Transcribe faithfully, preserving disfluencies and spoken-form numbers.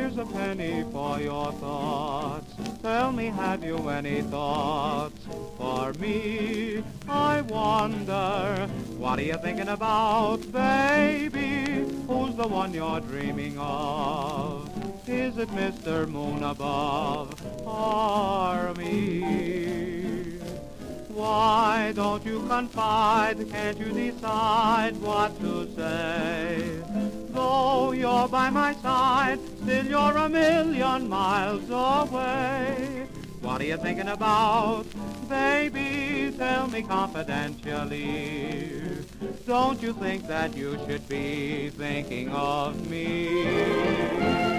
Here's a penny for your thoughts. Tell me, have you any thoughts for me? I wonder, what are you thinking about, baby? Who's the one you're dreaming of? Is it Mister Moon above or me? Why don't you confide? Can't you decide what to say? Though you're by my side, still you're a million miles away. What are you thinking about, baby? Tell me confidentially. Don't you think that you should be thinking of me?